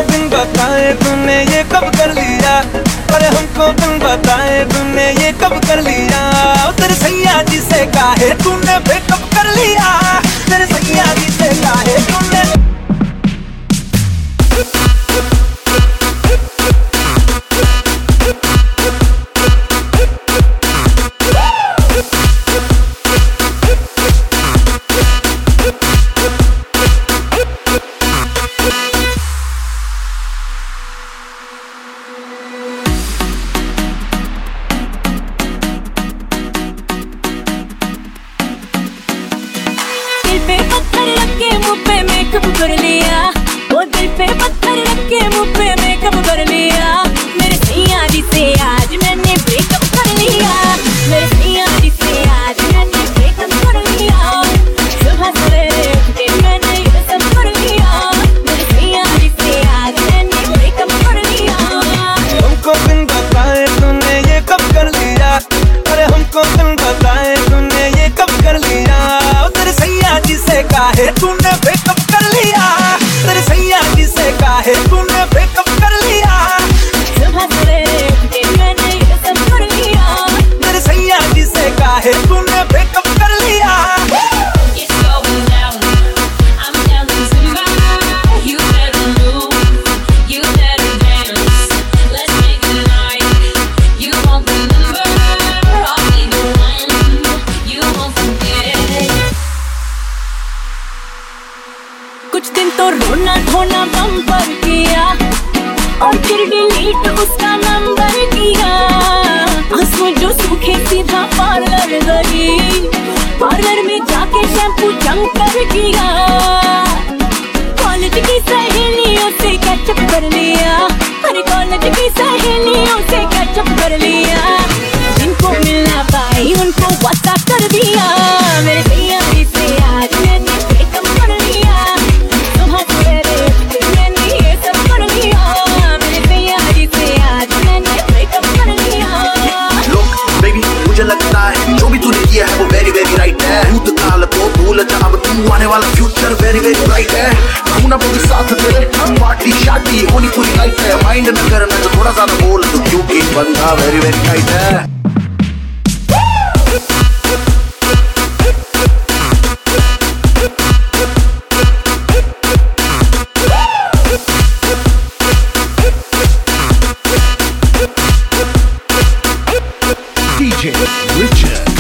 बिन बताए तूने ये कब कर लिया, अरे हमको बिन बताए तूने ये कब कर लिया। तेरे सैया जी से काहे तूने ब्रेकअप कर लिया, तेरे सैया जी से काहे तूने। दिल पे पत्थर रख के मुँह पे मेकअप कर लिया, वो दिल पे पत्थर रख के मुँह पे मेकअप कर लिया। मेरे सैया जी से आज मैंने ब्रेकअप कर लिया, मेरे सैया जी से आज मैंने ब्रेकअप कर लिया। सुबह सवेरे उठ के मैंने ये सब कर लिया, मेरे सैया जी से आज मैंने ब्रेकअप कर लिया। हमको बिन बताए तूने ये कब कर लिया, अरे हमको बिन बताए तूने ये कब कर लिया। तेरे सैया जी से काहे तूने ब्रेकअप कर लिया, तेरे सैया जी से काहे तूने ब्रेकअप कर लिया। सुबह सवेरे उठ के मैंने ये सब कर लिया, तेरे सैया जी से काहे तूने ब्रेकअप कर लिया। कुछ दिन तो रोना धोना बम्पर किया और फिर डिलीट उसका नंबर किया। आंसू जो सूखे सीधा पार्लर गई, पार्लर में जाके शैम्पू जमकर किया। कॉलेज की सहेलियों से कैचअप कर लिया, अरे कॉलेज की सहेलियों से कैचअप कर लिया। जिनको मिलना पाई उनको व्हाट्सएप कर दिया, मेरे सैया जी से आज मैंने ब्रेकअप कर लिया। सुबह सवेरे उठ के मैंने ये सब कर लिया, मेरे सैया जी से आज मैंने ब्रेकअप कर लिया। Look, baby, मुझे लगता है जो भी तूने किया है वो very very right है। भूत काल को भूल जा, अब तू आने वाला future very very bright है। ना पूरी साथ तेरे पार्टी शादी होनी पूरी लाइफ है। माइंड न करना तो थोड़ा सा बोल तो क्योंकि बंदा very very tight है। DJ Richard.